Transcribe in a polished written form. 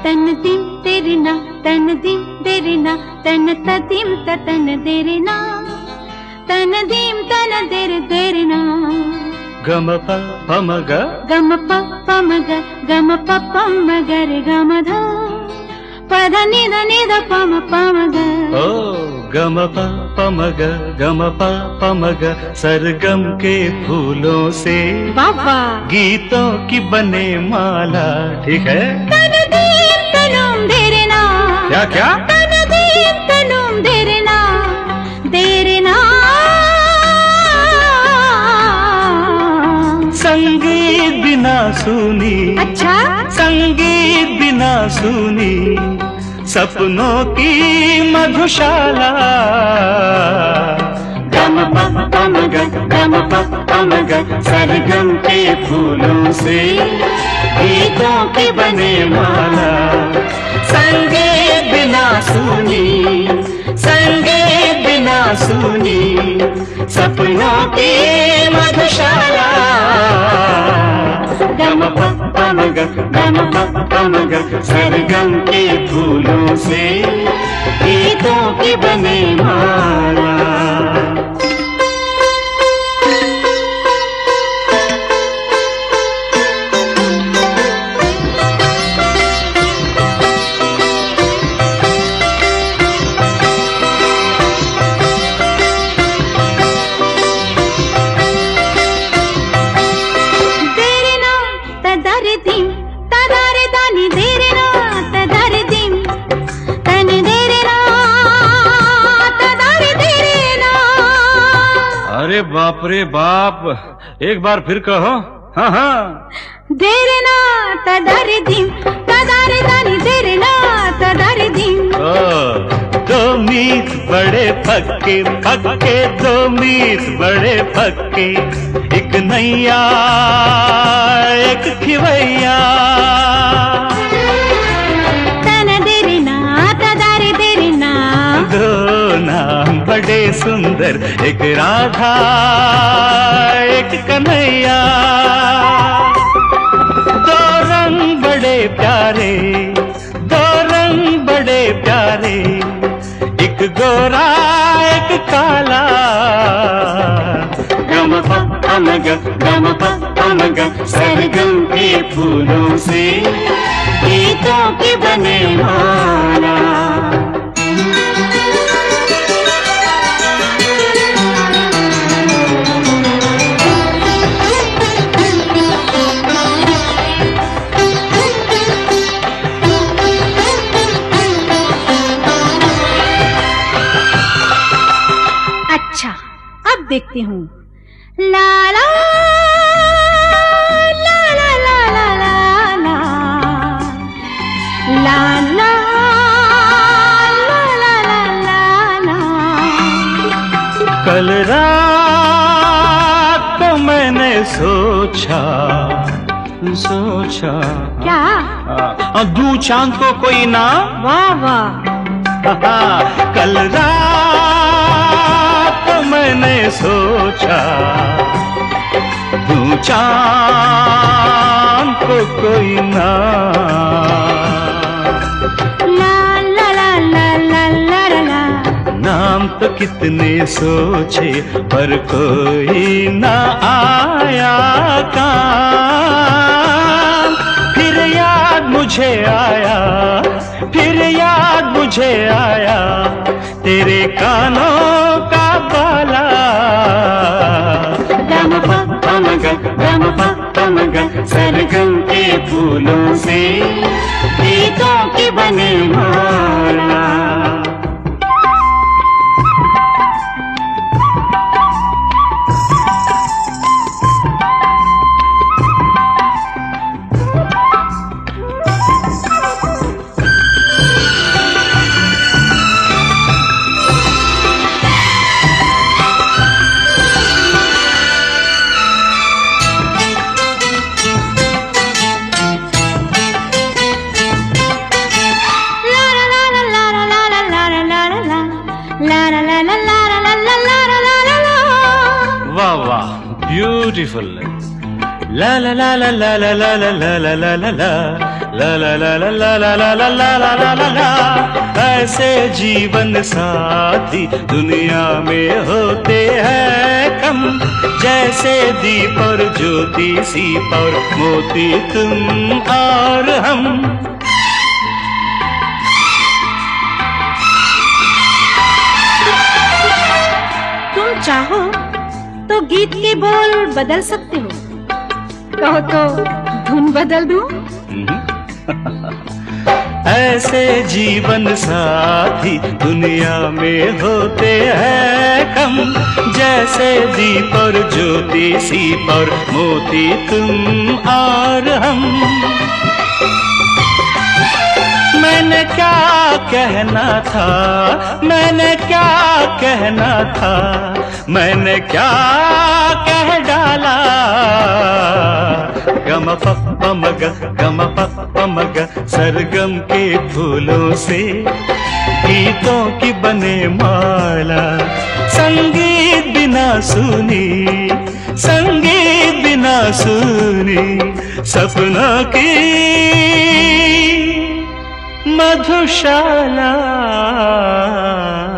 तन दिम तेरे ना तन दिम तेरे ना तन तदिम तन तेरे ना तन दिम तन तेरे ना गम प पम ग गम प पम ग गम प पम ग रे गम ध पध निध निध पम पम ग ओ गम प पम ग गम प पम ग सरगम के फूलों से बाबा गीतों की बने माला। ठीक है। तन दीम तनुम तेरे ना क्या क्या तन दीम तनुम तेरे ना संगीत बिना सुनी। अच्छा संगीत बिना सुनी सपनों की मधुशाला। गम प पम ग गम प पम ग सरगम के फूलों से गीतों की बने माला। संगीत बिना सुनी संगीत बिना सुनी सपनों की मधुशाला। गम प पम ग गम प पम ग सरगम के फूलों से गीतों की बने माला। अरे बाप रे बाप, एक बार फिर कहो। हाँ हाँ। देरे ना तदारे दिम तदारे दानी देरे ना तदारे दिम। दो मीत बड़े पक्के पक्के दो मीत बड़े पक्के एक नैया एक खिवैया। तन देरे ना तदारे देरे ना दो नाम बड़े सुंदर एक राधा एक कन्हैया। दो रंग बड़े प्यारे दो रंग बड़े प्यारे एक गोरा एक काला। गम प पम ग गम प पम ग सरगम के फूलों से गीतों की बने माला। अच्छा अब देखती हूँ। ला ला ला ला ला ला ला ला ला ला ला ला ला ला। कल रात को मैंने सोचा सोचा क्या दू चांद को कोई ना। वाह वाह। कल रात को मैंने सोचा दू चांद को कोई ना। ला ला ला ला ला ला ला। नाम तो कितने सोचे पर कोई ना आया काम। फिर याद मुझे आया फिर याद मुझे आया तेरे कानों का बाला। गम प पम ग गम प पम ग सरगम के फूलों से गीतों की बने माला। वाह वाह ब्यूटीफुल। ला ला ला ला ला ला ला ला ला ला ला ला ला ला ला ला ला ला ला ला ला ला ला ला ला। ऐसे जीवन साथी दुनिया में होते हैं कम, जैसे दीप और ज्योति, सीप और मोती, तुम और हम। तुम चाहो तो गीत के बोल बदल सकते हो, कहो तो धुन बदल दूं? ऐसे जीवन साथी दुनिया में होते हैं कम, जैसे दीप और ज्योति, सीप और मोती, तुम और हम। मैंने क्या कहना था, मैंने क्या कहना था, मैंने क्या कह डाला। गम पप्पा मगा, गम पप्पा मगा, सरगम के फूलों से गीतों की बने माला। संगीत बिना सुनी, संगीत बिना सुनी, सपना की मधुशाला।